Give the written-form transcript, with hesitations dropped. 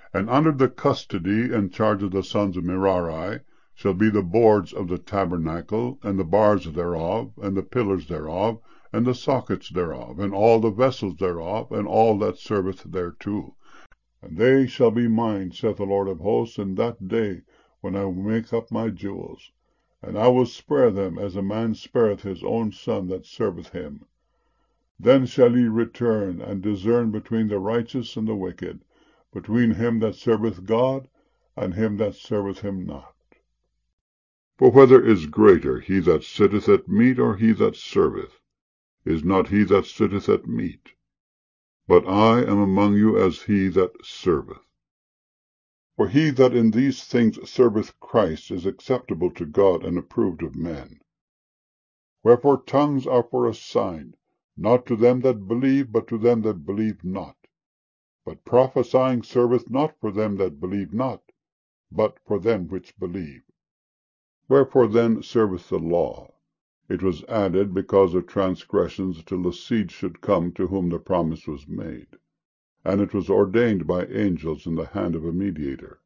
And under the custody and charge of the sons of Merari shall be the boards of the tabernacle, and the bars thereof, and the pillars thereof, and the sockets thereof, and all the vessels thereof, and all that serveth thereto. And they shall be mine, saith the Lord of hosts, in that day when I will make up my jewels. And I will spare them, as a man spareth his own son that serveth him. Then shall ye return, and discern between the righteous and the wicked, between him that serveth God, and him that serveth him not. For whether is greater, he that sitteth at meat, or he that serveth? Is not he that sitteth at meat? But I am among you as he that serveth. For he that in these things serveth Christ is acceptable to God and approved of men. Wherefore tongues are for a sign, not to them that believe, but to them that believe not. But prophesying serveth not for them that believe not, but for them which believe. Wherefore then serveth the law? It was added because of transgressions, till the seed should come to whom the promise was made. And it was ordained by angels in the hand of a mediator.